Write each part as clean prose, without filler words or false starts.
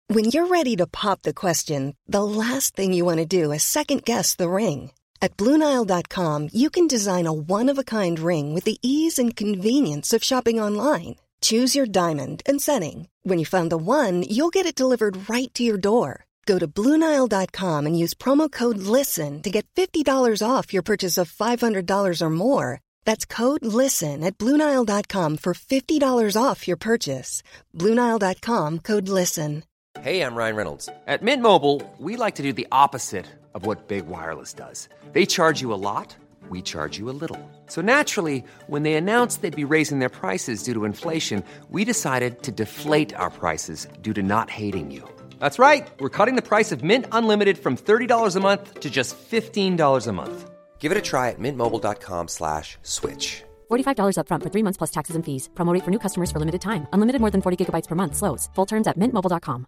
When you're ready to pop the question, the last thing you want to do is second-guess the ring. At BlueNile.com, you can design a one-of-a-kind ring with the ease and convenience of shopping online. Choose your diamond and setting. When you find the one, you'll get it delivered right to your door. Go to BlueNile.com and use promo code LISTEN to get $50 off your purchase of $500 or more. That's code LISTEN at BlueNile.com for $50 off your purchase. BlueNile.com, code LISTEN. Hey, I'm Ryan Reynolds. At Mint Mobile, we like to do the opposite of what Big Wireless does. They charge you a lot, we charge you a little. So naturally, when they announced they'd be raising their prices due to inflation, we decided to deflate our prices due to not hating you. That's right. We're cutting the price of Mint Unlimited from $30 a month to just $15 a month. Give it a try at mintmobile.com/switch. $45 up front for 3 months plus taxes and fees. Promo rate for new customers for limited time. Unlimited more than 40 gigabytes per month. Slows full terms at mintmobile.com.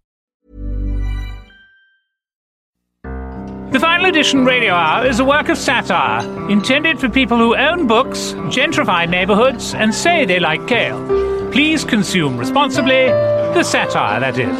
The Final Edition Radio Hour is a work of satire intended for people who own books, gentrify neighborhoods, and say they like kale. Please consume responsibly. The satire, that is.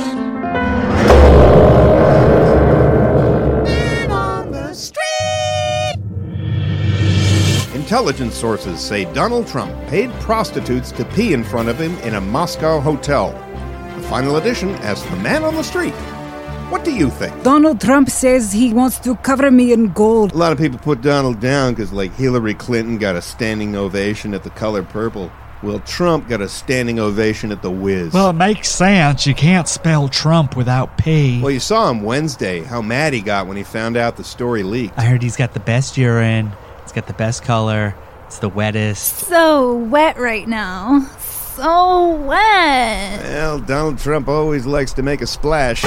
Intelligence sources say Donald Trump paid prostitutes to pee in front of him in a Moscow hotel. The Final Edition asks the man on the street, what do you think? Donald Trump says he wants to cover me in gold. A lot of people put Donald down because, like, Hillary Clinton got a standing ovation at the Color Purple. Well, Trump got a standing ovation at the Wiz. Well, it makes sense. You can't spell Trump without P. Well, you saw him Wednesday, how mad he got when he found out the story leaked. I heard he's got the best urine. It's got the best color. It's the wettest. So wet right now. So wet. Well, Donald Trump always likes to make a splash.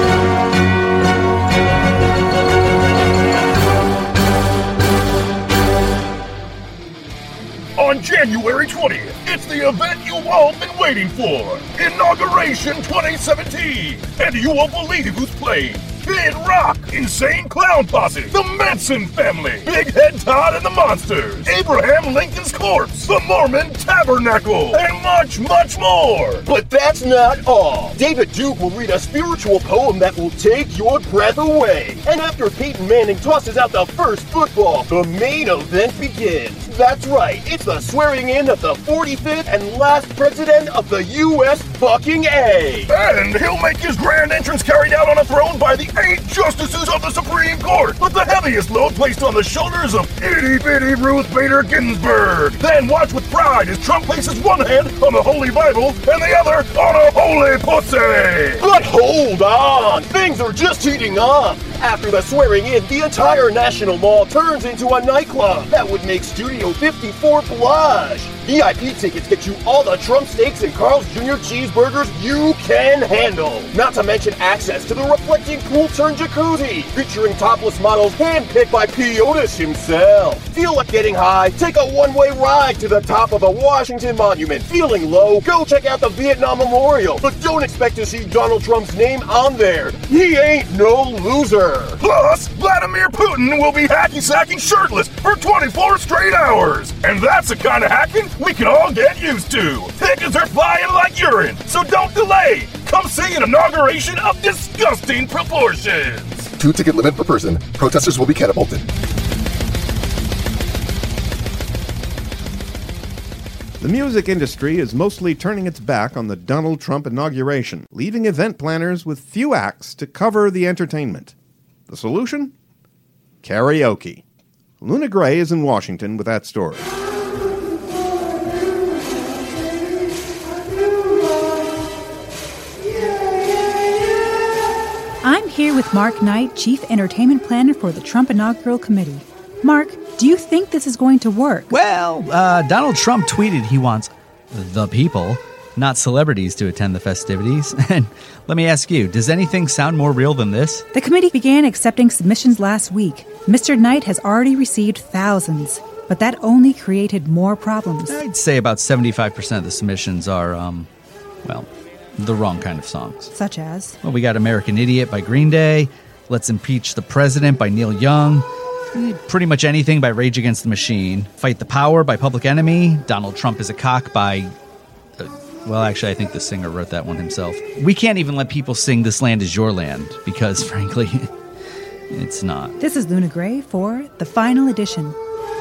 On January 20th, it's the event you've all been waiting for. Inauguration 2017. And you won't believe who's playing. Kid Rock, Insane Clown Posse, the Manson Family, Big Head Todd and the Monsters, Abraham Lincoln's Corpse, the Mormon Tabernacle, and much, much more. But that's not all. David Duke will read a spiritual poem that will take your breath away. And after Peyton Manning tosses out the first football, the main event begins. That's right, it's the swearing in of the 45th and last president of the U.S. fucking A. And he'll make his grand entrance carried out on a throne by the 8 justices of the Supreme Court, with the heaviest load placed on the shoulders of itty-bitty Ruth Bader Ginsburg. Then watch with pride as Trump places one hand on the Holy Bible and the other on a holy pussy. But hold on, things are just heating up. After the swearing in, the entire National Mall turns into a nightclub that would make Studio 54 blush. VIP tickets get you all the Trump steaks and Carl's Jr. cheeseburgers you can handle. Not to mention access to the reflecting pool turn jacuzzi, featuring topless models handpicked by P. Otis himself. Feel like getting high? Take a one-way ride to the top of the Washington Monument. Feeling low? Go check out the Vietnam Memorial. But don't expect to see Donald Trump's name on there. He ain't no loser. Plus, Vladimir Putin will be hacky-sacking shirtless for 24 straight hours. And that's the kind of hacking we can all get used to. Tickets are flying like urine, so don't delay. Come see an inauguration of disgusting proportions. 2-ticket limit per person. Protesters will be catapulted. The music industry is mostly turning its back on the Donald Trump inauguration, leaving event planners with few acts to cover the entertainment. The solution? Karaoke. Luna Gray is in Washington with that story. I'm here with Mark Knight, Chief Entertainment Planner for the Trump Inaugural Committee. Mark, do you think this is going to work? Well, Donald Trump tweeted he wants the people, not celebrities, to attend the festivities. And let me ask you, does anything sound more real than this? The committee began accepting submissions last week. Mr. Knight has already received thousands, but that only created more problems. I'd say about 75% of the submissions are, the wrong kind of songs. Such as? Well, we got American Idiot by Green Day, Let's Impeach the President by Neil Young, pretty much anything by Rage Against the Machine, Fight the Power by Public Enemy, Donald Trump is a Cock by Well, actually, I think the singer wrote that one himself. We can't even let people sing This Land Is Your Land because, frankly, it's not. This is Luna Gray for The Final Edition.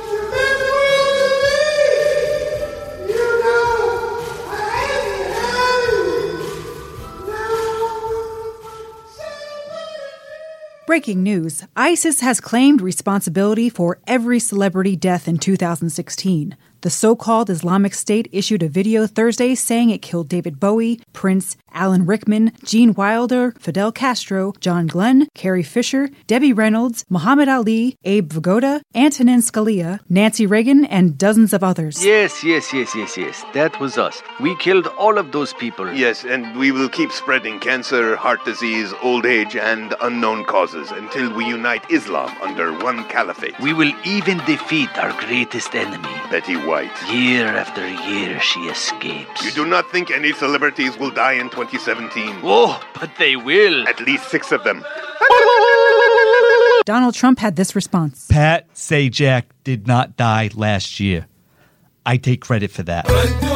Breaking news. ISIS has claimed responsibility for every celebrity death in 2016. The so-called Islamic State issued a video Thursday saying it killed David Bowie, Prince, Alan Rickman, Gene Wilder, Fidel Castro, John Glenn, Carrie Fisher, Debbie Reynolds, Muhammad Ali, Abe Vigoda, Antonin Scalia, Nancy Reagan, and dozens of others. Yes. That was us. We killed all of those people. Yes, and we will keep spreading cancer, heart disease, old age, and unknown causes until we unite Islam under one caliphate. We will even defeat our greatest enemy, Betty White. Year after year, she escapes. You do not think any celebrities will die in 2017? Oh, but they will. At least 6 of them. Donald Trump had this response. Pat Sajak did not die last year. I take credit for that.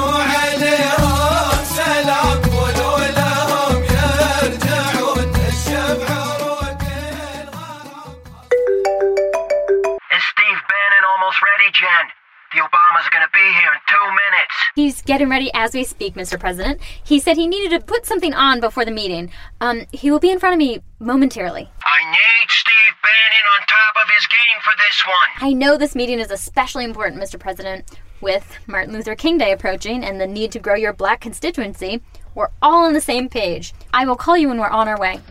Is Steve Bannon almost ready, Jen? The Obamas are going to be here in 2 minutes. He's getting ready as we speak, Mr. President. He said he needed to put something on before the meeting. He will be in front of me momentarily. I need Steve Bannon on top of his game for this one. I know this meeting is especially important, Mr. President. With Martin Luther King Day approaching and the need to grow your black constituency, we're all on the same page. I will call you when we're on our way.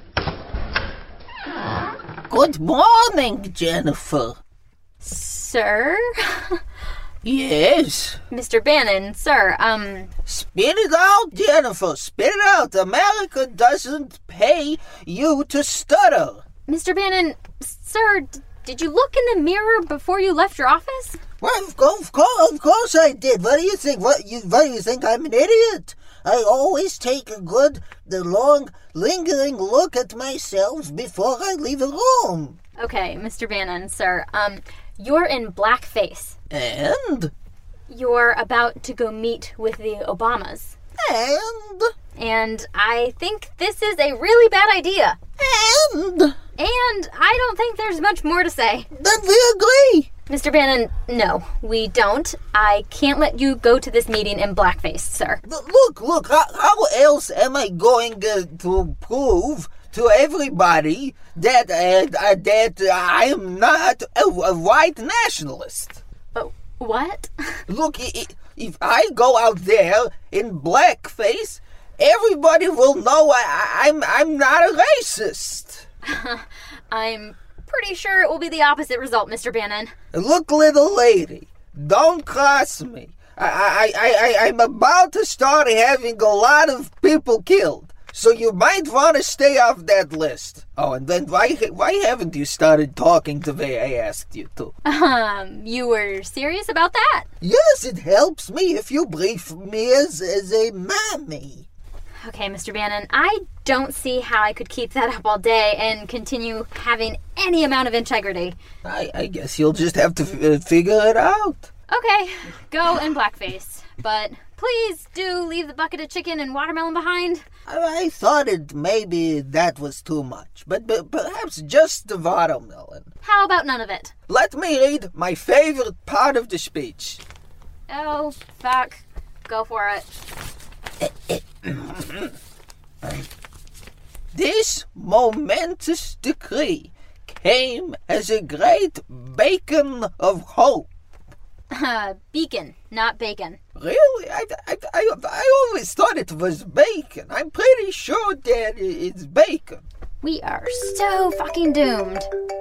Good morning, Jennifer. Sir? Yes. Mr. Bannon, sir, Spit it out, Jennifer. Spit it out. America doesn't pay you to stutter. Mr. Bannon, sir, did you look in the mirror before you left your office? Well, of course I did. What do you think? What do you think I'm an idiot? I always take a good, long, lingering look at myself before I leave a room. Okay, Mr. Bannon, sir, you're in blackface. And? You're about to go meet with the Obamas. And I think this is a really bad idea. And I don't think there's much more to say. Then we agree. Mr. Bannon, no, we don't. I can't let you go to this meeting in blackface, sir. Look, how else am I going to prove to everybody that I am not a white nationalist? What? Look, if I go out there in blackface, everybody will know I'm not a racist. I'm pretty sure it will be the opposite result, Mr. Bannon. Look, little lady, don't cross me. I'm about to start having a lot of people killed, so you might want to stay off that list. Oh, and then why haven't you started talking the way I asked you to? You were serious about that? Yes, it helps me if you brief me as a mammy. Okay, Mr. Bannon, I don't see how I could keep that up all day and continue having any amount of integrity. I guess you'll just have to figure it out. Okay, go in blackface. But please do leave the bucket of chicken and watermelon behind. I thought maybe that was too much, but perhaps just the watermelon. How about none of it? Let me read my favorite part of the speech. Oh, fuck. Go for it. This momentous decree came as a great beacon of hope. Beacon, not bacon. Really? I always thought it was bacon. I'm pretty sure that it's bacon. We are so fucking doomed.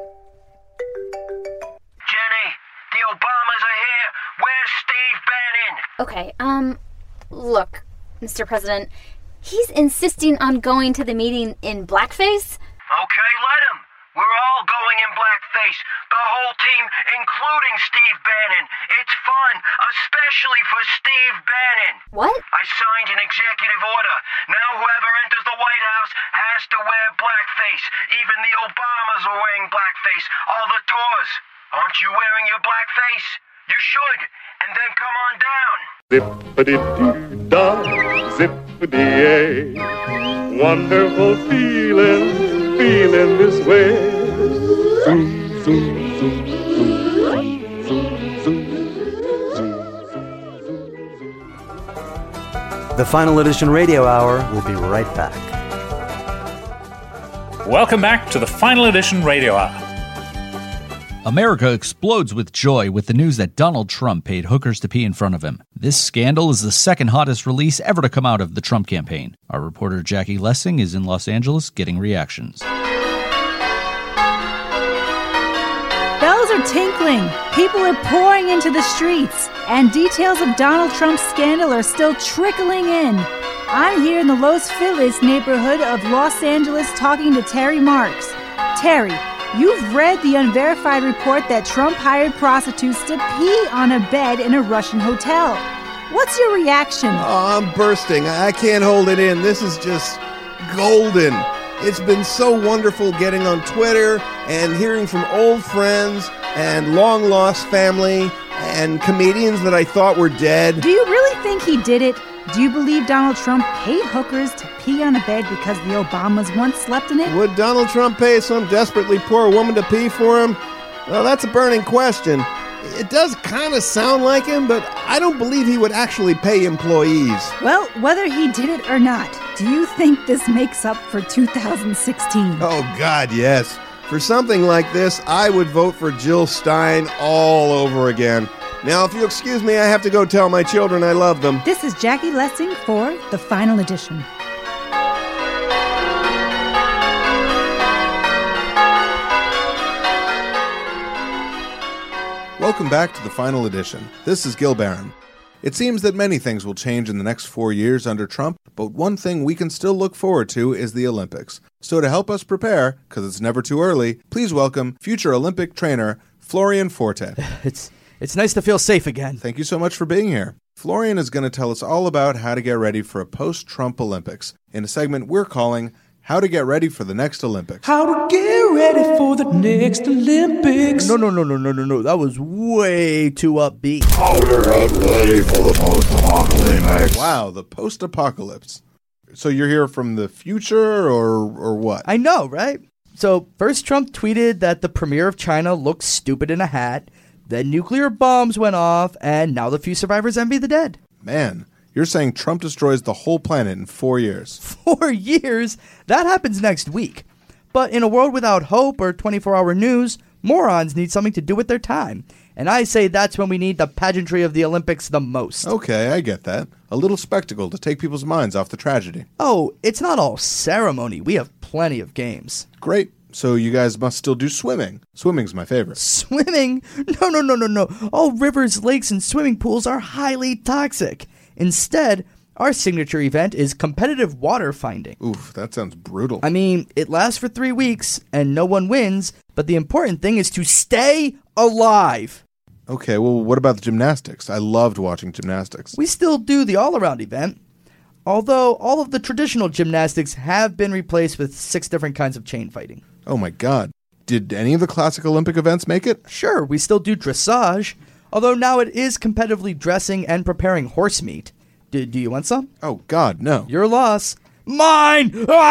Jenny, the Obamas are here. Where's Steve Bannon? Okay, look, Mr. President, he's insisting on going to the meeting in blackface. Okay, let him. We're all going in blackface. The whole team, including Steve Bannon. It's fun, especially for Steve Bannon. What? I signed an executive order. Now whoever enters the White House has to wear blackface. Even the Obamas are wearing blackface. All the tours. Aren't you wearing your blackface? You should, and then come on down. Zippity-doo-dah, zippity-yay. Wonderful feeling this way. Zoom, zoom, zoom, zoom, zoom, zoom. The Final Edition Radio Hour will be right back. Welcome back to the Final Edition Radio Hour. America explodes with joy with the news that Donald Trump paid hookers to pee in front of him. This scandal is the second hottest release ever to come out of the Trump campaign. Our reporter Jackie Lessing is in Los Angeles getting reactions. Bells are tinkling, people are pouring into the streets, and details of Donald Trump's scandal are still trickling in. I'm here in the Los Feliz neighborhood of Los Angeles talking to Terry Marks. Terry, you've read the unverified report that Trump hired prostitutes to pee on a bed in a Russian hotel. What's your reaction? Oh, I'm bursting. I can't hold it in. This is just golden. It's been so wonderful getting on Twitter and hearing from old friends and long-lost family and comedians that I thought were dead. Do you really think he did it? Do you believe Donald Trump paid hookers to pee on a bed because the Obamas once slept in it? Would Donald Trump pay some desperately poor woman to pee for him? Well, that's a burning question. It does kind of sound like him, but I don't believe he would actually pay employees. Well, whether he did it or not, do you think this makes up for 2016? Oh, God, yes. For something like this, I would vote for Jill Stein all over again. Now, if you excuse me, I have to go tell my children I love them. This is Jackie Lessing for The Final Edition. Welcome back to The Final Edition. This is Gil Barron. It seems that many things will change in the next 4 years under Trump, but one thing we can still look forward to is the Olympics. So to help us prepare, because it's never too early, please welcome future Olympic trainer Florian Forte. It's nice to feel safe again. Thank you so much for being here. Florian is going to tell us all about how to get ready for a post-Trump Olympics in a segment we're calling How to Get Ready for the Next Olympics. How to get ready for the next Olympics. No. That was way too upbeat. How to get ready for the post-apocalypse. Wow, the post-apocalypse. So you're here from the future or what? I know, right? So first Trump tweeted that the premier of China looks stupid in a hat. Then nuclear bombs went off, and now the few survivors envy the dead. Man, you're saying Trump destroys the whole planet in 4 years. 4 years? That happens next week. But in a world without hope or 24-hour news, morons need something to do with their time. And I say that's when we need the pageantry of the Olympics the most. Okay, I get that. A little spectacle to take people's minds off the tragedy. Oh, it's not all ceremony. We have plenty of games. Great. So you guys must still do swimming. Swimming's my favorite. Swimming? No. All rivers, lakes, and swimming pools are highly toxic. Instead, our signature event is competitive water finding. Oof, that sounds brutal. I mean, it lasts for 3 weeks, and no one wins, but the important thing is to stay alive. Okay, well, what about the gymnastics? I loved watching gymnastics. We still do the all-around event. Although all of the traditional gymnastics have been replaced with 6 different kinds of chain fighting. Oh my God. Did any of the classic Olympic events make it? Sure, we still do dressage, although now it is competitively dressing and preparing horse meat. Do you want some? Oh God, no. Your loss. Mine!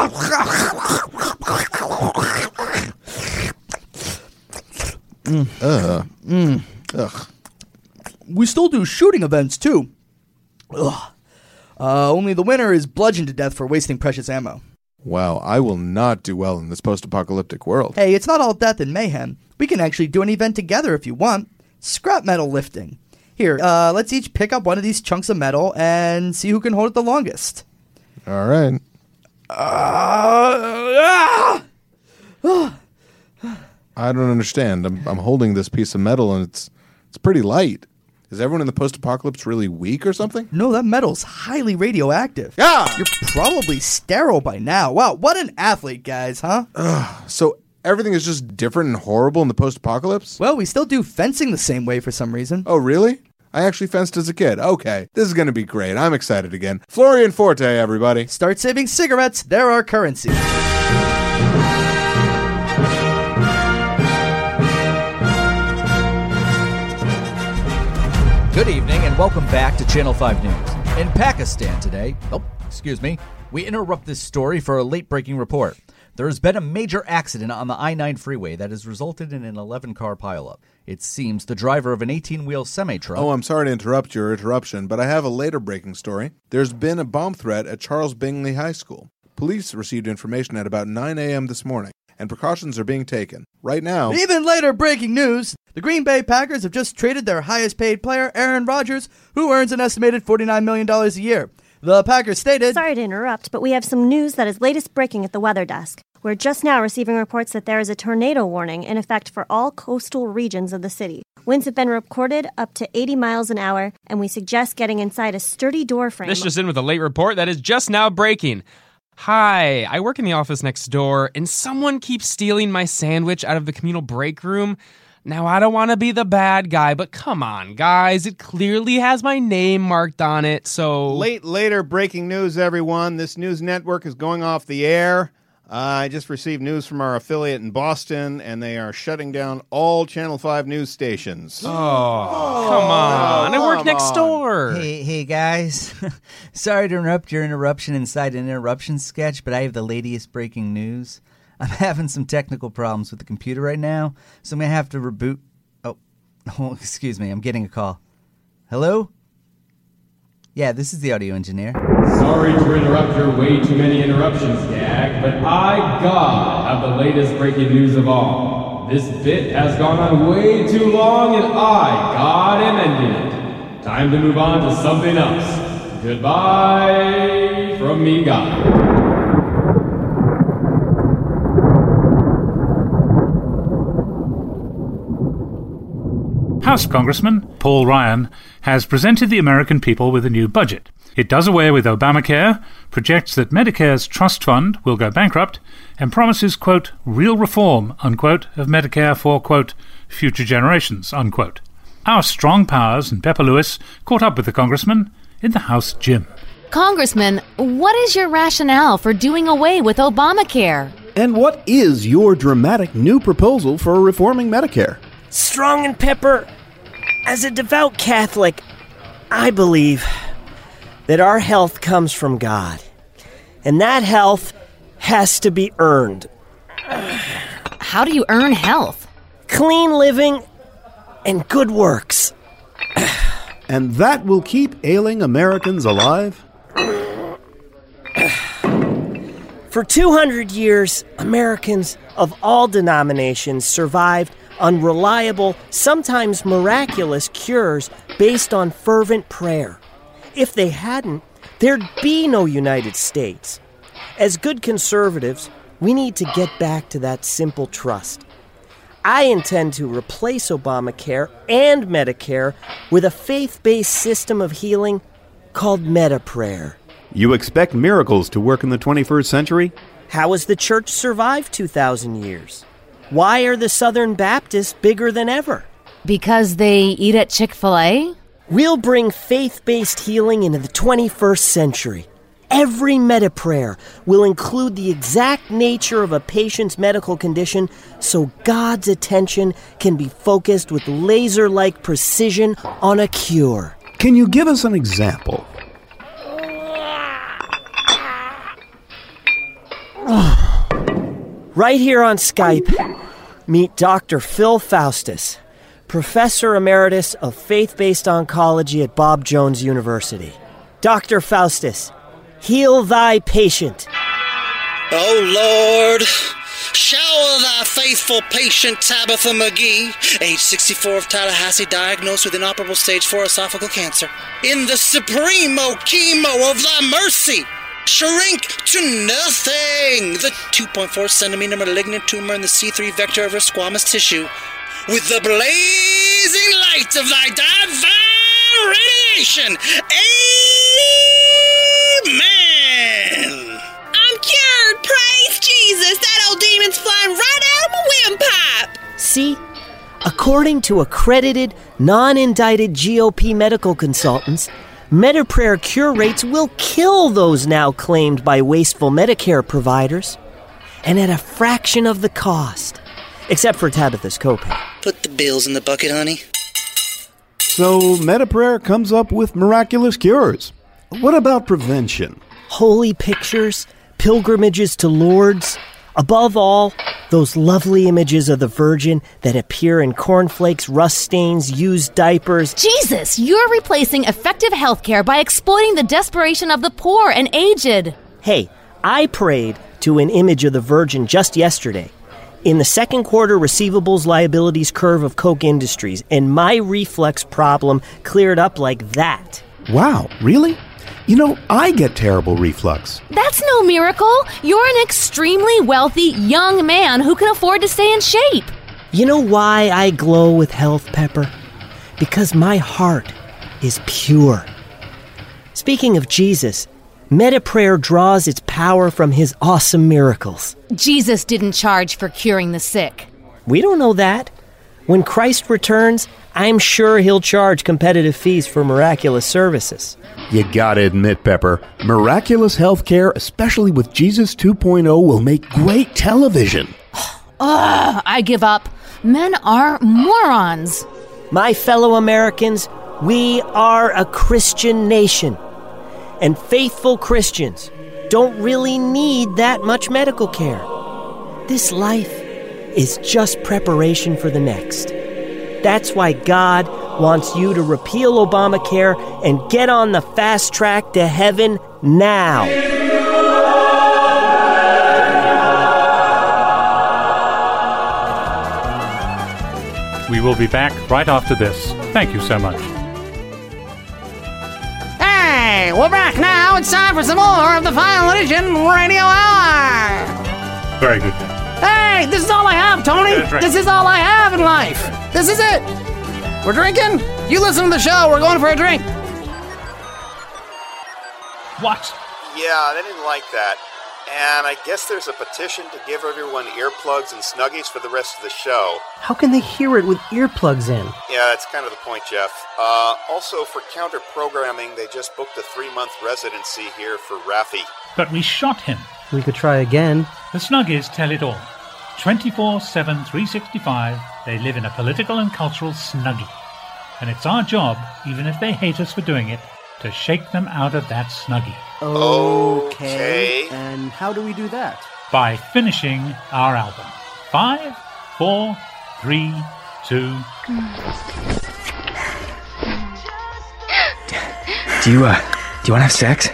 Ugh. We still do shooting events too. Ugh. Only the winner is bludgeoned to death for wasting precious ammo. Wow, I will not do well in this post-apocalyptic world. Hey, it's not all death and mayhem. We can actually do an event together if you want. Scrap metal lifting. Here, let's each pick up one of these chunks of metal and see who can hold it the longest. All right. I don't understand. I'm holding this piece of metal and it's pretty light. Is everyone in the post-apocalypse really weak or something? No, that metal's highly radioactive. Yeah! You're probably sterile by now. Wow, what an athlete, guys, huh? So everything is just different and horrible in the post-apocalypse? Well, we still do fencing the same way for some reason. Oh, really? I actually fenced as a kid. Okay, this is going to be great. I'm excited again. Florian Forte, everybody. Start saving cigarettes. They're our currency. Welcome back to Channel 5 News. In Pakistan today, we interrupt this story for a late-breaking report. There has been a major accident on the I-9 freeway that has resulted in an 11-car pileup. It seems the driver of an 18-wheel semi-truck... Oh, I'm sorry to interrupt your interruption, but I have a later breaking story. There's been a bomb threat at Charles Bingley High School. Police received information at about 9 a.m. this morning, and precautions are being taken. Right now... Even later breaking news, the Green Bay Packers have just traded their highest-paid player, Aaron Rodgers, who earns an estimated $49 million a year. The Packers stated... Sorry to interrupt, but we have some news that is latest breaking at the weather desk. We're just now receiving reports that there is a tornado warning in effect for all coastal regions of the city. Winds have been recorded up to 80 miles an hour, and we suggest getting inside a sturdy door frame. This just in with a late report that is just now breaking. Hi, I work in the office next door, and someone keeps stealing my sandwich out of the communal break room. Now, I don't want to be the bad guy, but come on, guys. It clearly has my name marked on it, so... Later breaking news, everyone. This news network is going off the air. I just received news from our affiliate in Boston, and they are shutting down all Channel 5 news stations. Oh, come on. I work next door. Hey, guys. Sorry to interrupt your interruption inside an interruption sketch, but I have the latest breaking news. I'm having some technical problems with the computer right now, so I'm going to have to reboot. Oh, excuse me. I'm getting a call. Hello? Yeah, this is the audio engineer. Sorry to interrupt your way too many interruptions, Gag, but I, God, have the latest breaking news of all. This bit has gone on way too long, and I, God, am ending it. Time to move on to something else. Goodbye from me, God. House Congressman Paul Ryan has presented the American people with a new budget. It does away with Obamacare, projects that Medicare's trust fund will go bankrupt, and promises, quote, real reform, unquote, of Medicare for, quote, future generations, unquote. Our strong powers and Pepper Lewis caught up with the congressman in the House gym. Congressman, what is your rationale for doing away with Obamacare? And what is your dramatic new proposal for reforming Medicare? Strong and Pepper, as a devout Catholic, I believe that our health comes from God, and that health has to be earned. How do you earn health? Clean living and good works. And that will keep ailing Americans alive? For 200 years, Americans of all denominations survived on reliable, sometimes miraculous cures based on fervent prayer. If they hadn't, there'd be no United States. As good conservatives, we need to get back to that simple trust. I intend to replace Obamacare and Medicare with a faith-based system of healing called Meta-Prayer. You expect miracles to work in the 21st century? How has the church survived 2,000 years? Why are the Southern Baptists bigger than ever? Because they eat at Chick-fil-A? We'll bring faith-based healing into the 21st century. Every Meta-Prayer will include the exact nature of a patient's medical condition so God's attention can be focused with laser-like precision on a cure. Can you give us an example? Right here on Skype, meet Dr. Phil Faustus, Professor Emeritus of Faith-Based Oncology at Bob Jones University. Dr. Faustus, heal thy patient. Oh, Lord, shower thy faithful patient Tabitha McGee, age 64 of Tallahassee, diagnosed with inoperable stage 4 esophageal cancer. In the supremo chemo of thy mercy, shrink to nothing the 2.4 centimeter malignant tumor in the C3 vector of her squamous tissue with the blazing light of thy divine radiation. Amen. I'm cured. Praise Jesus. That old demon's flying right out of my windpipe. See, according to accredited, non-indicted GOP medical consultants, Meta-Prayer cure rates will kill those now claimed by wasteful Medicare providers, and at a fraction of the cost, except for Tabitha's copay. Put the bills in the bucket, honey. So MetaPrayer comes up with miraculous cures. What about prevention? Holy pictures, pilgrimages to Lourdes. Above all, those lovely images of the Virgin that appear in cornflakes, rust stains, used diapers. Jesus, you're replacing effective healthcare by exploiting the desperation of the poor and aged. Hey, I prayed to an image of the Virgin just yesterday in the second quarter receivables liabilities curve of Koch Industries, and my reflux problem cleared up like that. Wow, really? You know, I get terrible reflux. That's no miracle. You're an extremely wealthy young man who can afford to stay in shape. You know why I glow with health, Pepper? Because my heart is pure. Speaking of Jesus, MetaPrayer draws its power from his awesome miracles. Jesus didn't charge for curing the sick. We don't know that. When Christ returns, I'm sure he'll charge competitive fees for miraculous services. You gotta admit, Pepper, miraculous healthcare, especially with Jesus 2.0, will make great television. I give up. Men are morons. My fellow Americans, we are a Christian nation. And faithful Christians don't really need that much medical care. This life is just preparation for the next. That's why God wants you to repeal Obamacare and get on the fast track to heaven now. We will be back right after this. Thank you so much. Hey, we're back now. It's time for some more of the Final Edition Radio Hour. Very good. Hey, this is all I have, Tony. This is all I have in life. This is it. We're drinking. You listen to the show. We're going for a drink. What? Yeah, they didn't like that. And I guess there's a petition to give everyone earplugs and Snuggies for the rest of the show. How can they hear it with earplugs in? Yeah, that's kind of the point, Jeff. Also, for counter-programming, they just booked a 3-month residency here for Raffi. But we shot him. We could try again. The Snuggies tell it all. 24/7, 365, they live in a political and cultural snuggie. And it's our job, even if they hate us for doing it, to shake them out of that snuggie. Okay. And how do we do that? By finishing our album. 5, 4, 3, 2... Do you want to have sex?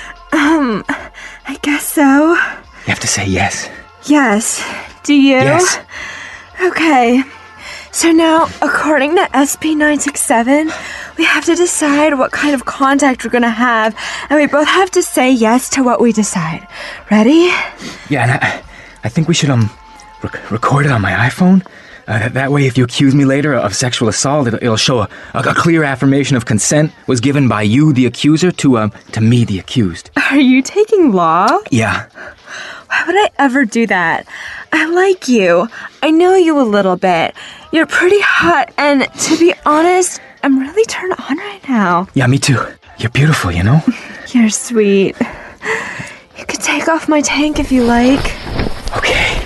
I guess so. You have to say yes. Yes. Do you? Yes. Okay. So now, according to SP967, we have to decide what kind of contact we're going to have, and we both have to say yes to what we decide. Ready? Yeah, and I think we should record it on my iPhone. That way, if you accuse me later of sexual assault, it'll show a clear affirmation of consent was given by you, the accuser, to me, the accused. Are you taking law? Yeah. Why would I ever do that? I like you. I know you a little bit. You're pretty hot, and to be honest, I'm really turned on right now. Yeah, me too. You're beautiful, you know? You're sweet. You could take off my tank if you like. Okay.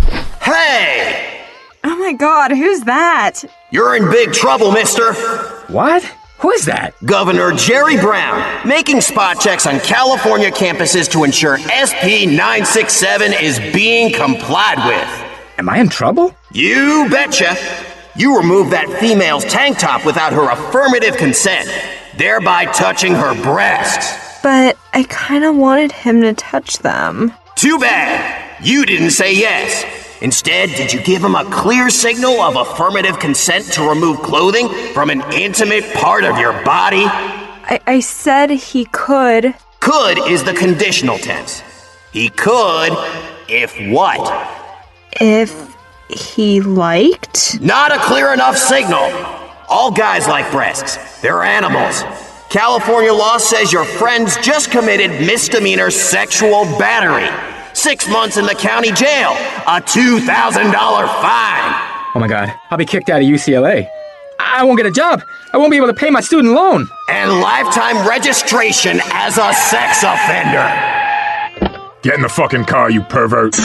Hey! Oh my God, who's that? You're in big trouble, mister. What? Who is that? Governor Jerry Brown, making spot checks on California campuses to ensure SP 967 is being complied with. Am I in trouble? You betcha. You removed that female's tank top without her affirmative consent, thereby touching her breasts. But I kind of wanted him to touch them. Too bad. You didn't say yes. Instead, did you give him a clear signal of affirmative consent to remove clothing from an intimate part of your body? I said he could. Could is the conditional tense. He could, if what? If he liked? Not a clear enough signal. All guys like breasts. They're animals. California law says your friend's just committed misdemeanor sexual battery. 6 months in the county jail, a $2,000 fine. Oh my God, I'll be kicked out of UCLA. I won't get a job. I won't be able to pay my student loan. And lifetime registration as a sex offender. Get in the fucking car, you pervert.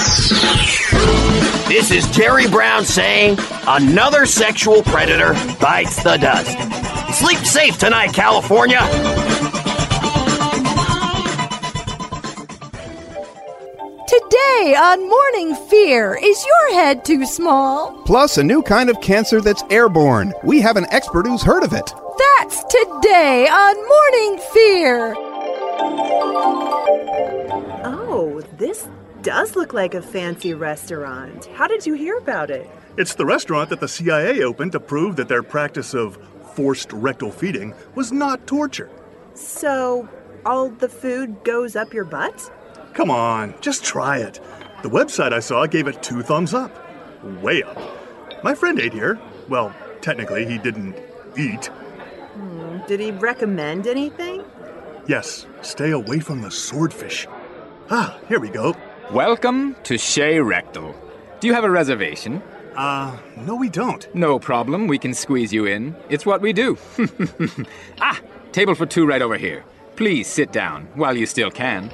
This is Jerry Brown saying, another sexual predator bites the dust. Sleep safe tonight, California! Today on Morning Fear, is your head too small? Plus, a new kind of cancer that's airborne. We have an expert who's heard of it. That's today on Morning Fear. Oh, this does look like a fancy restaurant. How did you hear about it? It's the restaurant that the CIA opened to prove that their practice of forced rectal feeding was not torture. So, all the food goes up your butt? Come on, just try it. The website I saw gave it 2 thumbs up. Way up. My friend ate here. Well, technically, he didn't eat. Did he recommend anything? Yes, stay away from the swordfish. Ah, here we go. Welcome to Chez Rectal. Do you have a reservation? No we don't. No problem, we can squeeze you in. It's what we do. Table for 2 right over here. Please sit down while you still can.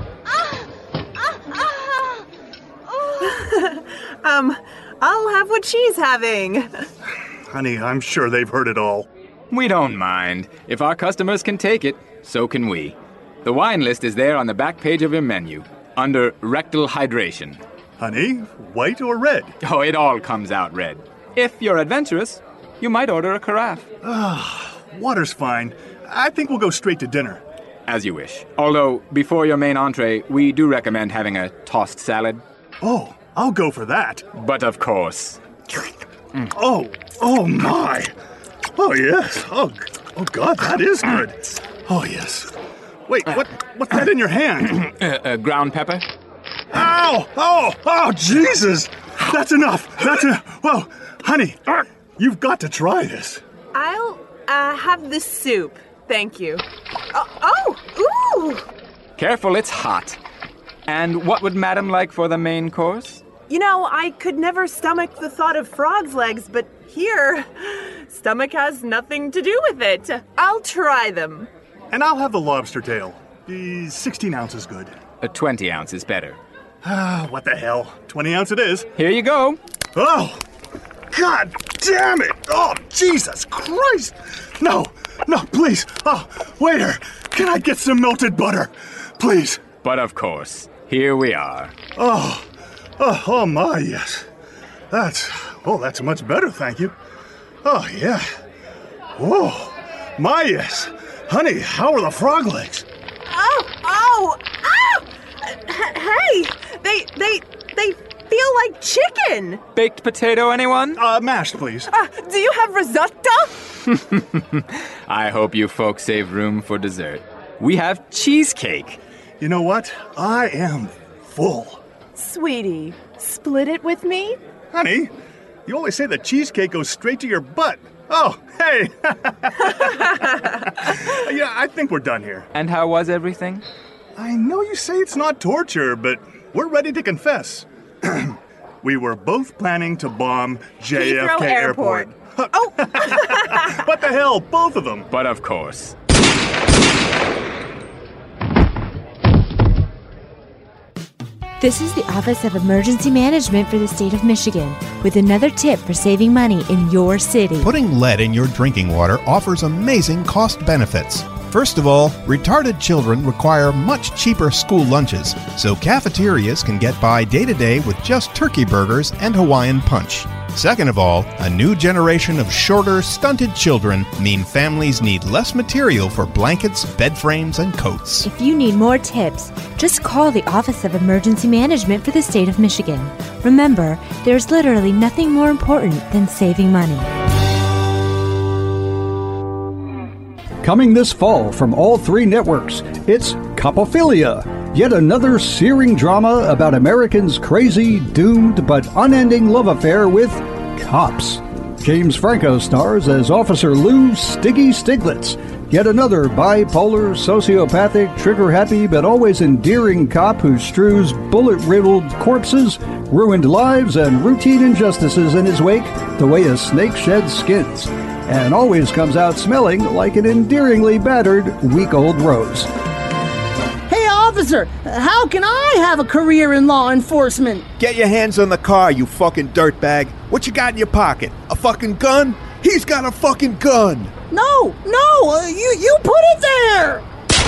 I'll have what she's having. Honey, I'm sure they've heard it all. We don't mind. If our customers can take it, so can we. The wine list is there on the back page of your menu, under rectal hydration. Honey, white or red? Oh, it all comes out red. If you're adventurous, you might order a carafe. Water's fine. I think we'll go straight to dinner. As you wish. Although, before your main entree, we do recommend having a tossed salad. Oh, I'll go for that. But of course. Oh my. Oh, yes. Oh, God, that is good. Oh, yes. Wait, what's that in your hand? Ground pepper. Ow! Oh, Jesus! That's enough. Whoa, honey, you've got to try this. I'll have the soup. Thank you. Ooh! Careful, it's hot. And what would Madam like for the main course? You know, I could never stomach the thought of frog's legs, but here, stomach has nothing to do with it. I'll try them. And I'll have the lobster tail. 16 ounces good. 20 ounce is better. What the hell? 20 ounce it is. Here you go. Oh, God damn it. Oh, Jesus Christ. No, please. Oh, waiter, can I get some melted butter? Please. But of course, here we are. Oh my, yes. That's much better, thank you. Oh, yeah. Whoa, my, yes. Honey, how are the frog legs? Oh! Hey, they feel like chicken. Baked potato, anyone? Mashed, please. Do you have risotto? I hope you folks save room for dessert. We have cheesecake. You know what? I am full. Sweetie, split it with me? Honey, you always say that cheesecake goes straight to your butt. Oh, hey. Yeah, I think we're done here. And how was everything? I know you say it's not torture, but we're ready to confess. We were both planning to bomb JFK Airport. Oh! What the hell, both of them. But of course. This is the Office of Emergency Management for the state of Michigan with another tip for saving money in your city. Putting lead in your drinking water offers amazing cost benefits. First of all, retarded children require much cheaper school lunches, so cafeterias can get by day-to-day with just turkey burgers and Hawaiian punch. Second of all, a new generation of shorter, stunted children mean families need less material for blankets, bed frames, and coats. If you need more tips, just call the Office of Emergency Management for the state of Michigan. Remember, there's literally nothing more important than saving money. Coming this fall from all 3 networks, it's Copophilia, yet another searing drama about Americans' crazy, doomed, but unending love affair with cops. James Franco stars as Officer Lou Stiggy Stiglitz, yet another bipolar, sociopathic, trigger-happy, but always endearing cop who strews bullet-riddled corpses, ruined lives, and routine injustices in his wake the way a snake sheds skins, and always comes out smelling like an endearingly battered, week-old rose. Hey, officer, how can I have a career in law enforcement? Get your hands on the car, you fucking dirtbag. What you got in your pocket? A fucking gun? He's got a fucking gun! No, you put it there!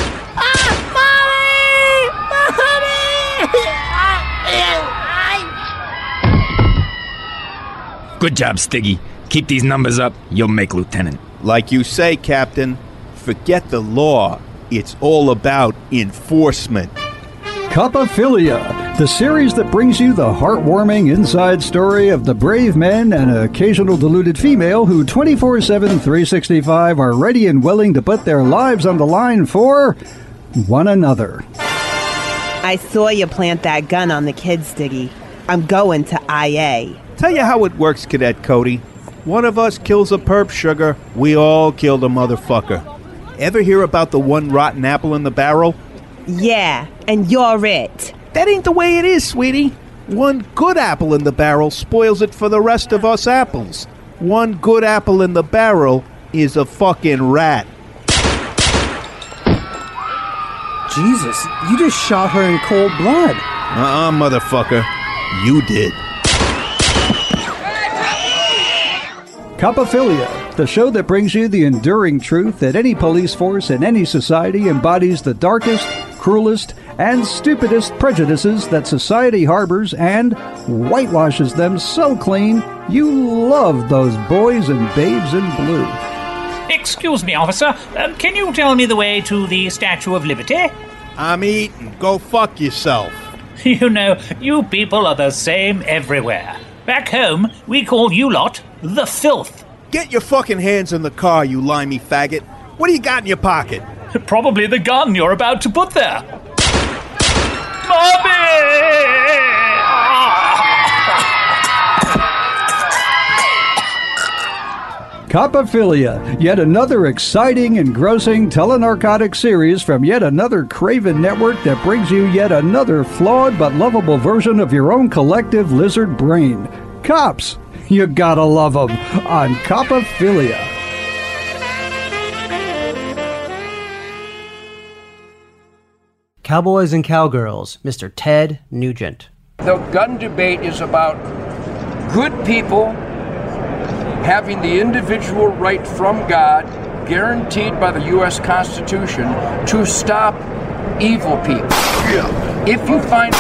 Good job, Stiggy. Keep these numbers up. You'll make lieutenant. Like you say, Captain, forget the law. It's all about enforcement. Copophilia, the series that brings you the heartwarming inside story of the brave men and occasional deluded female who 24/7, 365 are ready and willing to put their lives on the line for one another. I saw you plant that gun on the kid, Stiggy. I'm going to IA. Tell you how it works, Cadet Cody. One of us kills a perp sugar, we all kill the motherfucker. Ever hear about the one rotten apple in the barrel? Yeah, and you're it. That ain't the way it is, sweetie. One good apple in the barrel spoils it for the rest of us apples. One good apple in the barrel is a fucking rat. Jesus, you just shot her in cold blood. Motherfucker. You did. Copophilia, the show that brings you the enduring truth that any police force in any society embodies the darkest, cruelest, and stupidest prejudices that society harbors and whitewashes them so clean you love those boys and babes in blue. Excuse me, officer. Can you tell me the way to the Statue of Liberty? I'm eating. Go fuck yourself. You know, you people are the same everywhere. Back home, we call you lot the filth. Get your fucking hands in the car, you limey faggot. What do you got in your pocket? Probably the gun you're about to put there. Mommy! Copophilia, yet another exciting, engrossing telenarcotic series from yet another craven network that brings you yet another flawed but lovable version of your own collective lizard brain. Cops, you gotta love them on Copophilia. Cowboys and Cowgirls, Mr. Ted Nugent. The gun debate is about good people having the individual right from God, guaranteed by the U.S. Constitution, to stop evil people. If you find...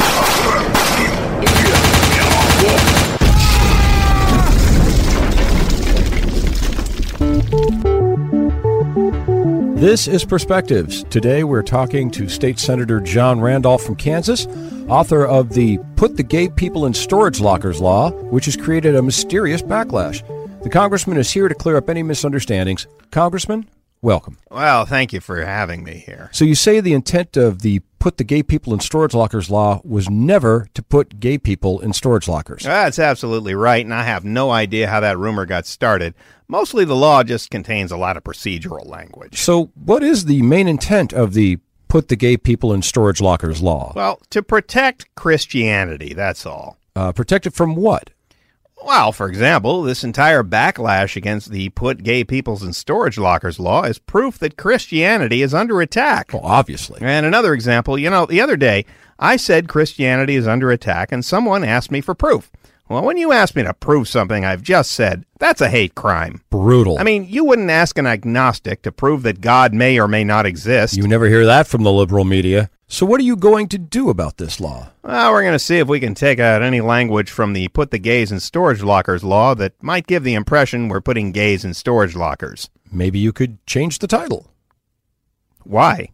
This is Perspectives. Today we're talking to State Senator John Randolph from Kansas, author of the Put the Gay People in Storage Lockers law, which has created a mysterious backlash. The Congressman is here to clear up any misunderstandings. Congressman, welcome. Well, thank you for having me here. So you say the intent of the Put the Gay People in Storage Lockers law was never to put gay people in storage lockers. That's absolutely right, and I have no idea how that rumor got started. Mostly the law just contains a lot of procedural language. So what is the main intent of the Put the Gay People in Storage Lockers law? Well, to protect Christianity, that's all. Protect it from what? Well, for example, this entire backlash against the Put Gay Peoples in Storage Lockers law is proof that Christianity is under attack. Well, obviously. And another example, the other day, I said Christianity is under attack, and someone asked me for proof. Well, when you ask me to prove something I've just said, that's a hate crime. Brutal. I mean, you wouldn't ask an agnostic to prove that God may or may not exist. You never hear that from the liberal media. So what are you going to do about this law? Well, we're going to see if we can take out any language from the Put the Gays in Storage Lockers law that might give the impression we're putting gays in storage lockers. Maybe you could change the title. Why?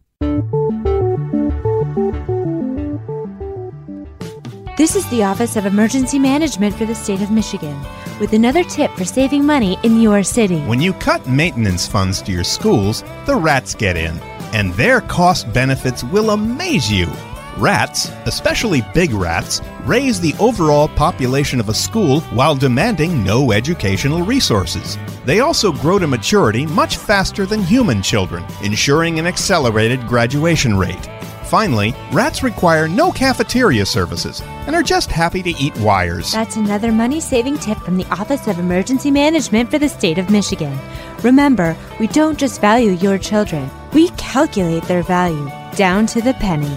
This is the Office of Emergency Management for the state of Michigan, with another tip for saving money in your city. When you cut maintenance funds to your schools, the rats get in, and their cost benefits will amaze you. Rats, especially big rats, raise the overall population of a school while demanding no educational resources. They also grow to maturity much faster than human children, ensuring an accelerated graduation rate. Finally, rats require no cafeteria services and are just happy to eat wires. That's another money-saving tip from the Office of Emergency Management for the state of Michigan. Remember, we don't just value your children. We calculate their value, down to the penny.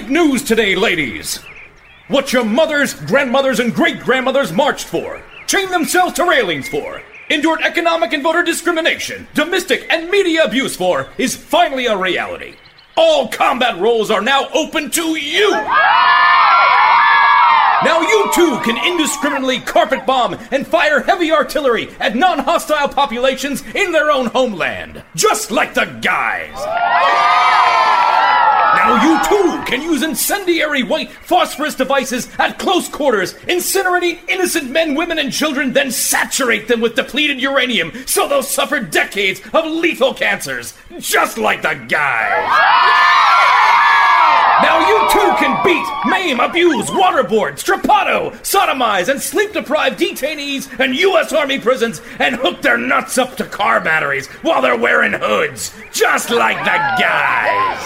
news today, ladies! What your mothers, grandmothers, and great-grandmothers marched for, chained themselves to railings for, endured economic and voter discrimination, domestic and media abuse for, is finally a reality. All combat roles are now open to you! Now you too can indiscriminately carpet bomb and fire heavy artillery at non-hostile populations in their own homeland, just like the guys! Now you too can use incendiary white phosphorus devices at close quarters, incinerating innocent men, women, and children, then saturate them with depleted uranium so they'll suffer decades of lethal cancers, just like the guys! Now you too can beat, maim, abuse, waterboard, strapato, sodomize, and sleep-deprived detainees in U.S. Army prisons and hook their nuts up to car batteries while they're wearing hoods, just like the guys!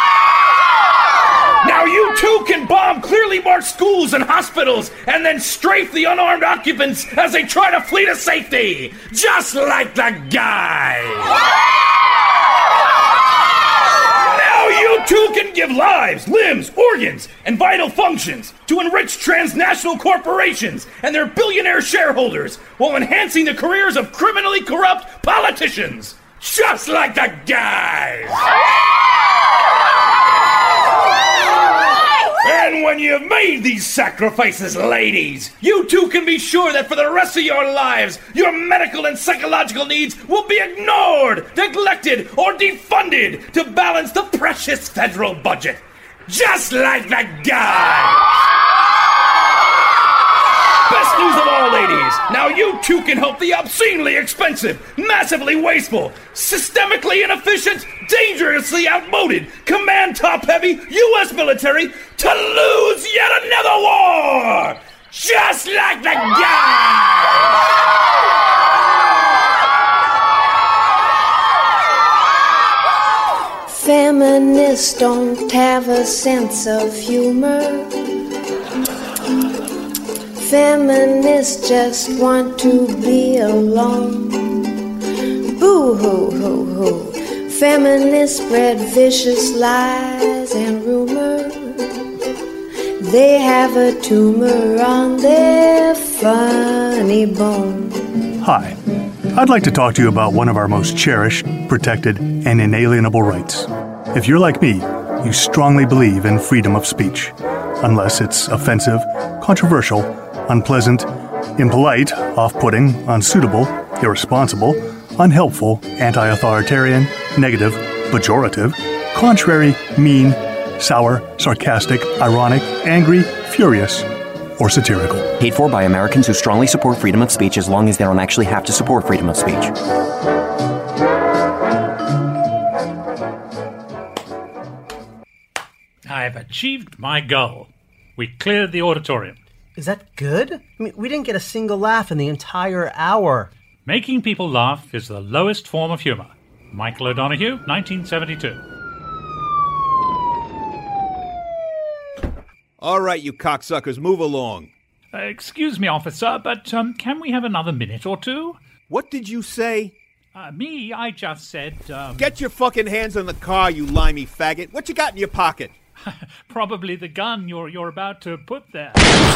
Now you too can bomb clearly marked schools and hospitals and then strafe the unarmed occupants as they try to flee to safety, just like the guys! You too can give lives, limbs, organs, and vital functions to enrich transnational corporations and their billionaire shareholders while enhancing the careers of criminally corrupt politicians, just like the guys! And when you've made these sacrifices, ladies, you too can be sure that for the rest of your lives, your medical and psychological needs will be ignored, neglected, or defunded to balance the precious federal budget. Just like the guys! Best news of all, ladies! Now you too can help the obscenely expensive, massively wasteful, systemically inefficient, dangerously outmoded, command top-heavy U.S. military to lose yet another war! Just like the guys! Feminists don't have a sense of humor. Feminists just want to be alone. Boo-hoo-hoo-hoo. Feminists spread vicious lies and rumors. They have a tumor on their funny bone. Hi, I'd like to talk to you about one of our most cherished, protected, and inalienable rights. If you're like me, you strongly believe in freedom of speech, unless it's offensive, controversial, unpleasant, impolite, off-putting, unsuitable, irresponsible, unhelpful, anti-authoritarian, negative, pejorative, contrary, mean, sour, sarcastic, ironic, angry, furious, or satirical. Paid for by Americans who strongly support freedom of speech as long as they don't actually have to support freedom of speech. I've achieved my goal. We cleared the auditorium. Is that good? I mean, we didn't get a single laugh in the entire hour. Making people laugh is the lowest form of humor. Michael O'Donoghue, 1972. All right, you cocksuckers, move along. Excuse me, officer, but can we have another minute or two? What did you say? I just said, Get your fucking hands on the car, you limey faggot. What you got in your pocket? Probably the gun you're about to put there.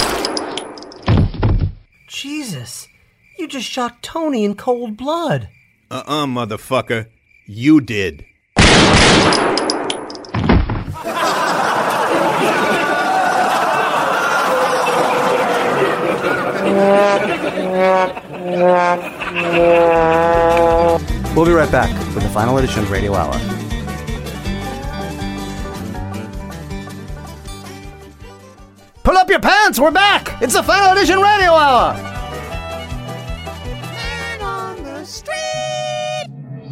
Jesus, you just shot Tony in cold blood. Motherfucker. You did. We'll be right back with the final edition of Radio Hour. Pull up your pants, we're back! It's the final edition Radio Hour! Man on the street!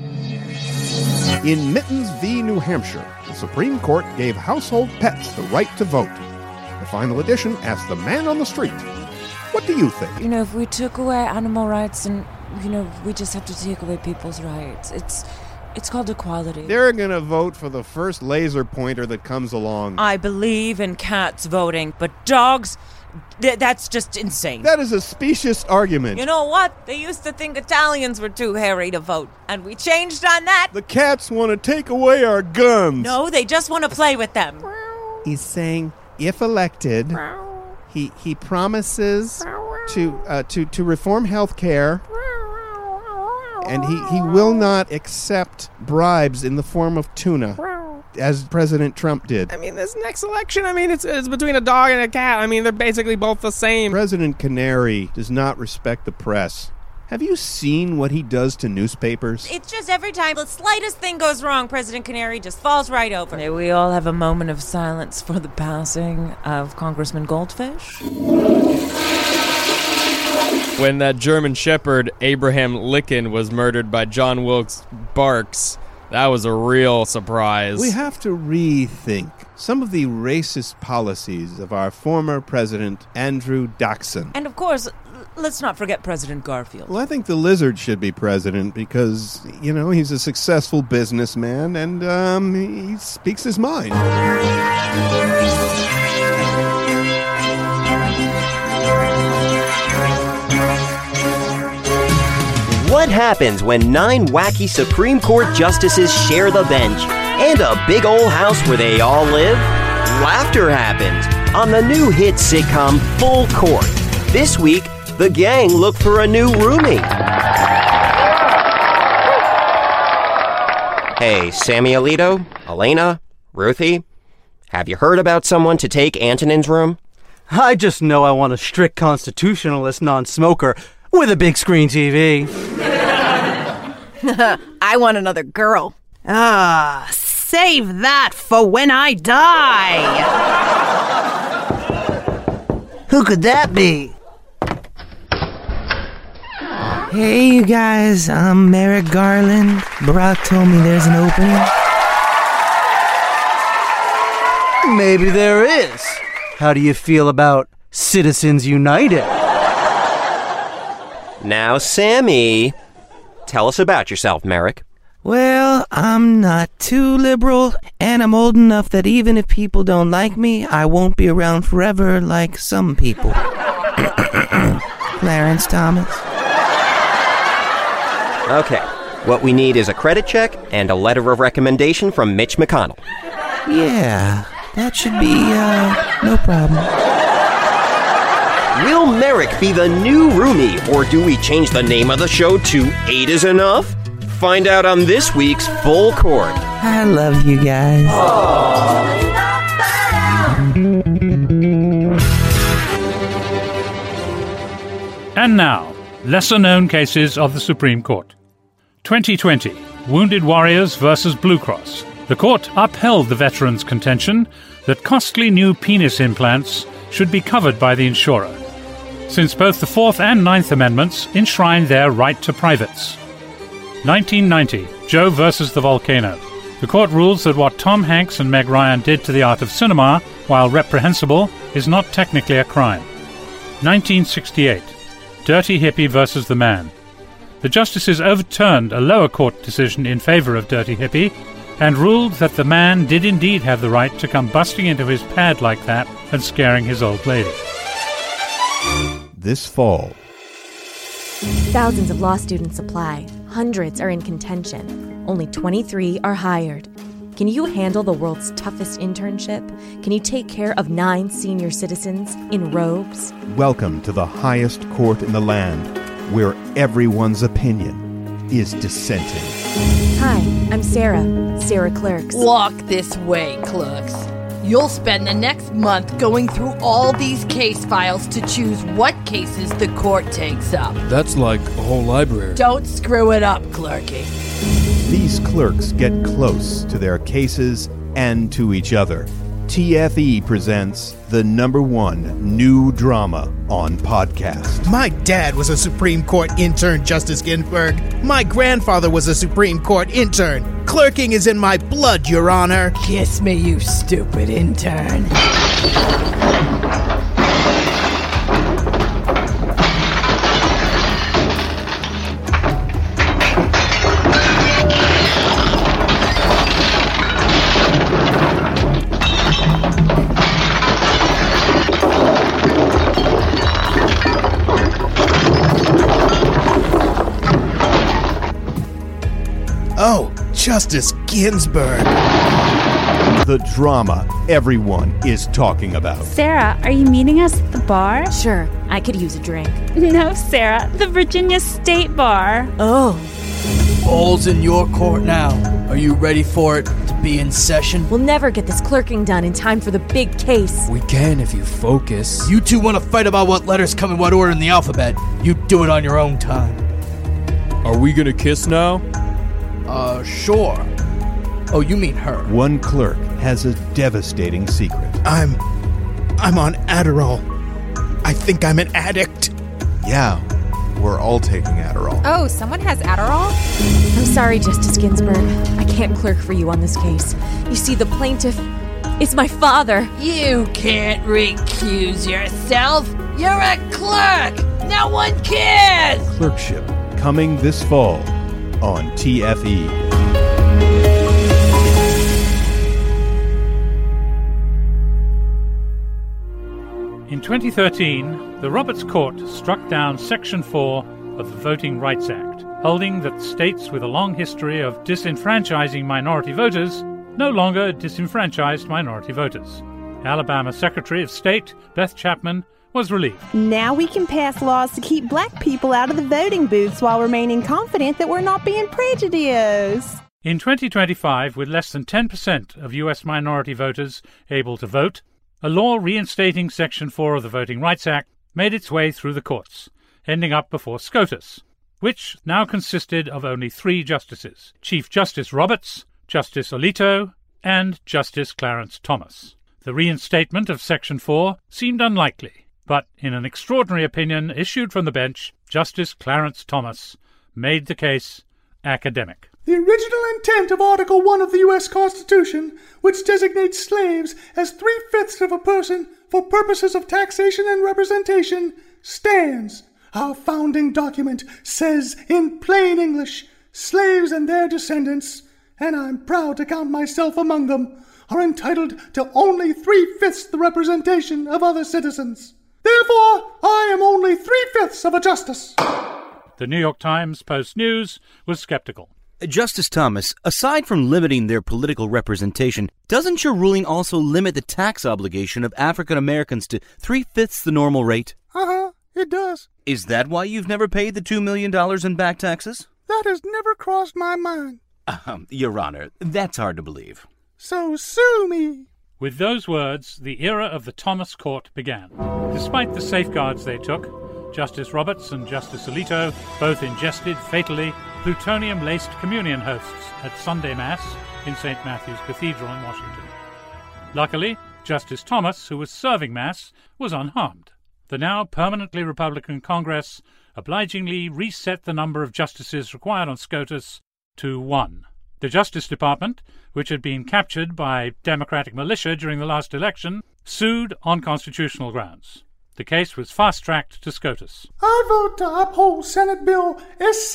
In Mittens v. New Hampshire, the Supreme Court gave household pets the right to vote. The final edition asked the man on the street, what do you think? You know, if we took away animal rights and, we just have to take away people's rights. It's called equality. They're gonna vote for the first laser pointer that comes along. I believe in cats voting, but dogs, that's just insane. That is a specious argument. You know what? They used to think Italians were too hairy to vote, and we changed on that. The cats want to take away our guns. No, they just want to play with them. He's saying, if elected, he promises to reform health care, and he will not accept bribes in the form of tuna, as President Trump did. I mean, this next election, it's between a dog and a cat. I mean, they're basically both the same. President Canary does not respect the press. Have you seen what he does to newspapers? It's just every time the slightest thing goes wrong, President Canary just falls right over. May we all have a moment of silence for the passing of Congressman Goldfish? When that German Shepherd, Abraham Lincoln, was murdered by John Wilkes Barks, that was a real surprise. We have to rethink some of the racist policies of our former president, Andrew Jackson. And of course, let's not forget President Garfield. Well, I think the lizard should be president because, he's a successful businessman and he speaks his mind. What happens when 9 wacky Supreme Court justices share the bench and a big old house where they all live? Laughter happens on the new hit sitcom Full Court. This week, the gang look for a new roomie. Hey, Sammy Alito, Elena, Ruthie, have you heard about someone to take Antonin's room? I just know I want a strict constitutionalist non-smoker with a big screen TV. I want another girl. Save that for when I die. Who could that be? Hey, you guys, I'm Merrick Garland. Brock told me there's an opening. Maybe there is. How do you feel about Citizens United? Now, Sammy, tell us about yourself, Merrick. Well, I'm not too liberal, and I'm old enough that even if people don't like me, I won't be around forever like some people. Clarence Thomas. Okay, what we need is a credit check and a letter of recommendation from Mitch McConnell. Yeah, that should be, no problem. Will Merrick be the new roomie, or do we change the name of the show to 8 is Enough? Find out on this week's Full Court. I love you guys. And now, lesser-known cases of the Supreme Court. 2020, Wounded Warriors versus Blue Cross. The court upheld the veterans' contention that costly new penis implants should be covered by the insurer, since both the Fourth and Ninth Amendments enshrine their right to privates. 1990, Joe versus the Volcano. The court rules that what Tom Hanks and Meg Ryan did to the art of cinema, while reprehensible, is not technically a crime. 1968, Dirty Hippie versus the Man. The justices overturned a lower court decision in favor of Dirty Hippie and ruled that the man did indeed have the right to come busting into his pad like that and scaring his old lady. This fall, thousands of law students apply. Hundreds are in contention. Only 23 are hired. Can you handle the world's toughest internship? Can you take care of 9 senior citizens in robes? welcome to the highest court in the land, where everyone's opinion is dissenting. Hi, I'm Sarah Clerks. Walk this way, Clerks. You'll spend the next month going through all these case files to choose what cases the court takes up. That's like a whole library. Don't screw it up, Clerky. These clerks get close to their cases and to each other. TFE presents the #1 new drama on podcast. My dad was a Supreme Court intern, Justice Ginsburg. My grandfather was a Supreme Court intern. Clerking is in my blood, Your Honor. Kiss me, you stupid intern. Oh, Justice Ginsburg. The drama everyone is talking about. Sarah, are you meeting us at the bar? Sure, I could use a drink. No, Sarah, the Virginia State Bar. Oh. Ball's in your court now. Are you ready for it to be in session? We'll never get this clerking done in time for the big case. We can if you focus. You two want to fight about what letters come in what order in the alphabet. You do it on your own time. Are we gonna kiss now? Sure. Oh, you mean her. One clerk has a devastating secret. I'm on Adderall. I think I'm an addict. Yeah, we're all taking Adderall. Oh, someone has Adderall? I'm sorry, Justice Ginsburg. I can't clerk for you on this case. You see, the plaintiff is my father. You can't recuse yourself. You're a clerk. No one cares. Clerkship, coming this fall on TFE. In 2013, the Roberts Court struck down Section 4 of the Voting Rights Act, holding that states with a long history of disenfranchising minority voters no longer disenfranchised minority voters. Alabama Secretary of State Beth Chapman was relieved. Now we can pass laws to keep black people out of the voting booths while remaining confident that we're not being prejudiced. In 2025, with less than 10% of U.S. minority voters able to vote, a law reinstating Section 4 of the Voting Rights Act made its way through the courts, ending up before SCOTUS, which now consisted of only 3 justices: Chief Justice Roberts, Justice Alito, and Justice Clarence Thomas. The reinstatement of Section 4 seemed unlikely, but in an extraordinary opinion issued from the bench, Justice Clarence Thomas made the case academic. The original intent of Article 1 of the U.S. Constitution, which designates slaves as 3/5 of a person for purposes of taxation and representation, stands. Our founding document says in plain English, slaves and their descendants, and I'm proud to count myself among them, are entitled to only 3/5 the representation of other citizens. Therefore, I am only 3/5 of a justice. The New York Times Post-News was skeptical. Justice Thomas, aside from limiting their political representation, doesn't your ruling also limit the tax obligation of African Americans to 3/5 the normal rate? It does. Is that why you've never paid the $2 million in back taxes? That has never crossed my mind. Your Honor, that's hard to believe. So sue me. With those words, the era of the Thomas Court began. Despite the safeguards they took, Justice Roberts and Justice Alito both ingested fatally plutonium-laced communion hosts at Sunday Mass in St. Matthew's Cathedral in Washington. Luckily, Justice Thomas, who was serving Mass, was unharmed. The now permanently Republican Congress obligingly reset the number of justices required on SCOTUS to 1. The Justice Department, which had been captured by Democratic militia during the last election, sued on constitutional grounds. The case was fast-tracked to SCOTUS. I vote to uphold Senate Bill SC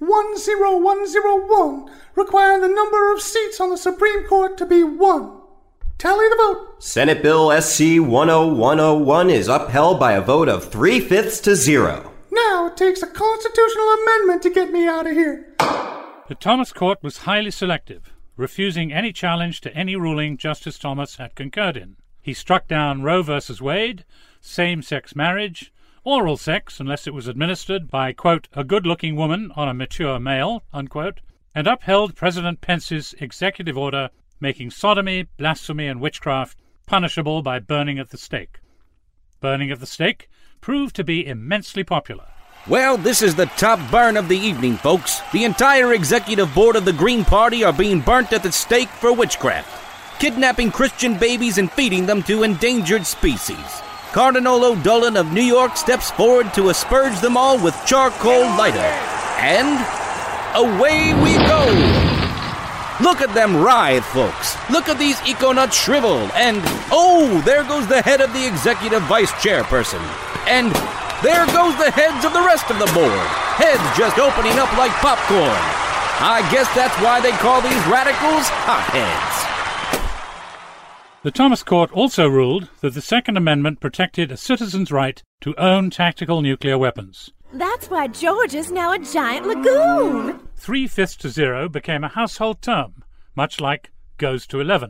10101, requiring the number of seats on the Supreme Court to be 1. Tally the vote. Senate Bill SC 10101 is upheld by a vote of 3/5 to 0. Now it takes a constitutional amendment to get me out of here. The Thomas Court was highly selective, refusing any challenge to any ruling Justice Thomas had concurred in. He struck down Roe v. Wade, same-sex marriage, oral sex unless it was administered by, quote, a good-looking woman on a mature male, unquote, and upheld President Pence's executive order making sodomy, blasphemy, and witchcraft punishable by burning at the stake. Burning at the stake proved to be immensely popular. Well, this is the top burn of the evening, folks. The entire executive board of the Green Party are being burnt at the stake for witchcraft, kidnapping Christian babies and feeding them to endangered species. Cardinal O'Dolan of New York steps forward to asperge them all with charcoal lighter. And away we go! Look at them writhe, folks. Look at these eco-nuts shrivel. And, oh, there goes the head of the executive vice chairperson. And there goes the heads of the rest of the board. Heads just opening up like popcorn. I guess that's why they call these radicals hotheads. The Thomas Court also ruled that the Second Amendment protected a citizen's right to own tactical nuclear weapons. That's why Georgia's now a giant lagoon. 3/5 to 0 became a household term, much like goes to 11.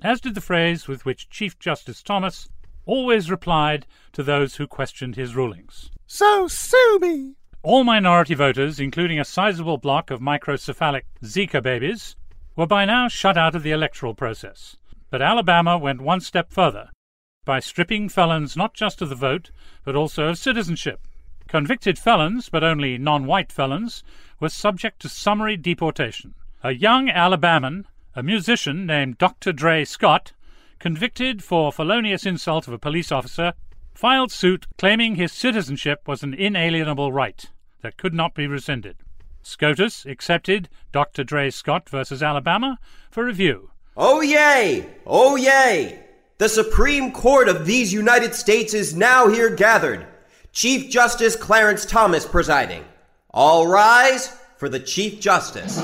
as did the phrase with which Chief Justice Thomas always replied to those who questioned his rulings. So sue me! All minority voters, including a sizable block of microcephalic Zika babies, were by now shut out of the electoral process. But Alabama went one step further by stripping felons not just of the vote, but also of citizenship. Convicted felons, but only non-white felons, were subject to summary deportation. A young Alabaman, a musician named Dr. Dre Scott, convicted for felonious insult of a police officer, filed suit claiming his citizenship was an inalienable right that could not be rescinded. SCOTUS accepted Dr. Dre Scott versus Alabama for review. Oh yay! Oh yay! The Supreme Court of these United States is now here gathered. Chief Justice Clarence Thomas presiding. All rise for the Chief Justice.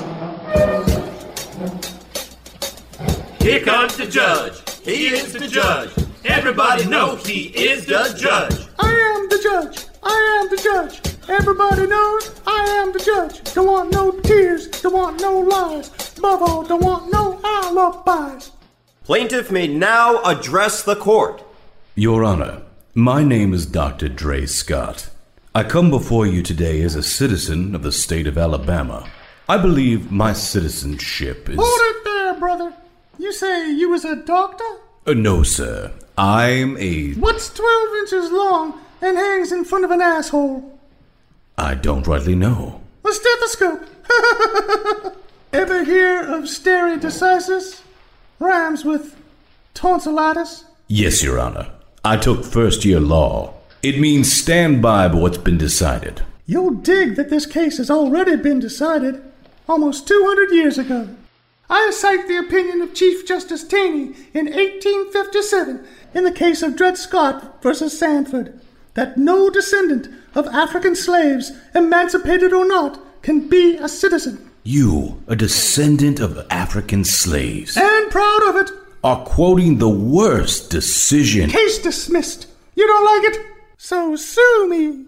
Here comes the judge. He is the judge. Everybody knows he is the judge. I am the judge. I am the judge. Everybody knows I am the judge. Don't want no tears. Don't want no lies. Above all, don't want no alibis. Plaintiff may now address the court. Your Honor, my name is Dr. Dre Scott. I come before you today as a citizen of the state of Alabama. I believe my citizenship is... Hold it there, brother. You say you was a doctor? No, sir. I'm a... What's 12 inches long and hangs in front of an asshole? I don't rightly know. A stethoscope. Ever hear of stare decisis? Rhymes with tonsillitis? Yes, Your Honor. I took first-year law. It means stand by what's been decided. You'll dig that this case has already been decided almost 200 years ago. I cite the opinion of Chief Justice Taney in 1857 in the case of Dred Scott versus Sanford, that no descendant of African slaves, emancipated or not, can be a citizen. You, a descendant of African slaves, and proud of it, are quoting the worst decision. Case dismissed. You don't like it? So sue me.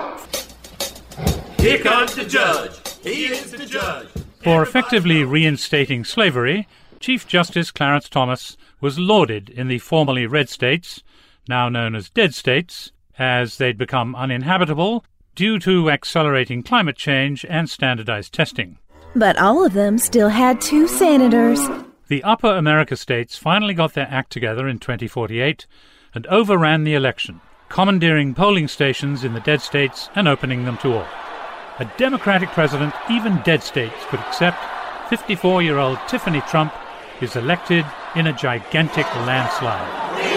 Here comes the judge. He is the judge. For effectively reinstating slavery, Chief Justice Clarence Thomas was lauded in the formerly red states, now known as dead states, as they'd become uninhabitable due to accelerating climate change and standardized testing. But all of them still had 2 senators. The Upper America states finally got their act together in 2048 and overran the election, commandeering polling stations in the dead states and opening them to all. A Democratic president even dead states could accept. 54-year-old Tiffany Trump is elected in a gigantic landslide.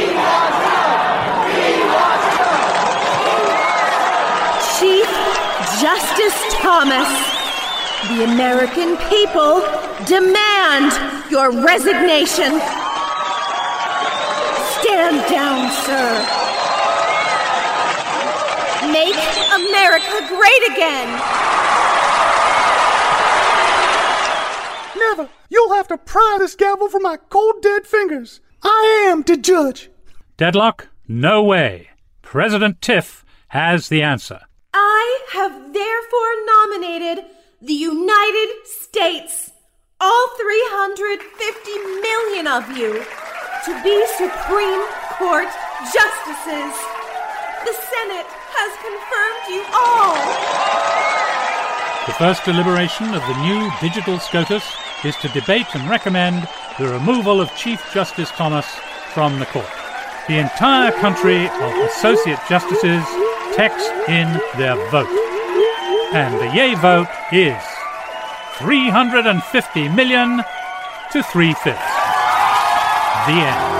Chief Justice Thomas, the American people demand your resignation. Stand down, sir. Make America great again. Never. You'll have to pry this gavel from my cold, dead fingers. I am the judge. Deadlock? No way. President Tiff has the answer. I have therefore nominated the United States, all 350 million of you, to be Supreme Court justices. The Senate has confirmed you all. The first deliberation of the new digital SCOTUS is to debate and recommend the removal of Chief Justice Thomas from the court. The entire country of associate justices text in their vote. And the yay vote is 350 million to 3/5. The end.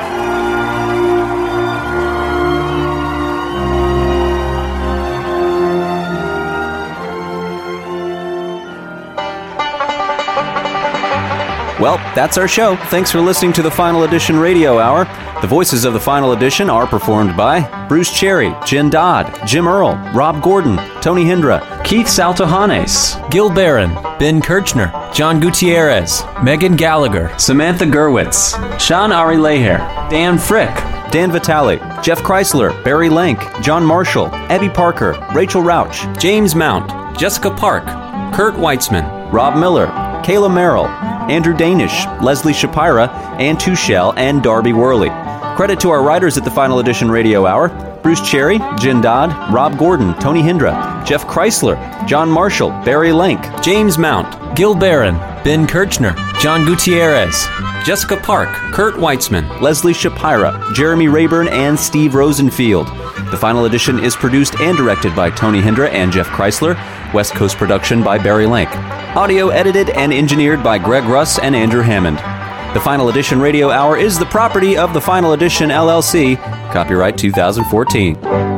Well, that's our show. Thanks for listening to the Final Edition Radio Hour. The voices of the Final Edition are performed by Bruce Cherry, Jen Dodd, Jim Earl, Rob Gordon, Tony Hindra, Keith Saltohanes, Gil Barron, Ben Kirchner, John Gutierrez, Megan Gallagher, Samantha Gerwitz, Sean Ari Leher, Dan Frick, Dan Vitale, Jeff Chrysler, Barry Lank, John Marshall, Abby Parker, Rachel Rauch, James Mount, Jessica Park, Kurt Weitzman, Rob Miller, Kayla Merrill, Andrew Danish, Leslie Shapira, Ann Tuchel, and Darby Worley. Credit to our writers at the Final Edition Radio Hour: Bruce Cherry, Jen Dodd, Rob Gordon, Tony Hindra, Jeff Chrysler, John Marshall, Barry Lenk, James Mount, Gil Barron, Ben Kirchner, John Gutierrez, Jessica Park, Kurt Weitzman, Leslie Shapira, Jeremy Rayburn, and Steve Rosenfield. The Final Edition is produced and directed by Tony Hindra and Jeff Chrysler. West Coast production by Barry Lenk. Audio edited and engineered by Greg Russ and Andrew Hammond. The Final Edition Radio Hour is the property of the Final Edition LLC. Copyright 2014.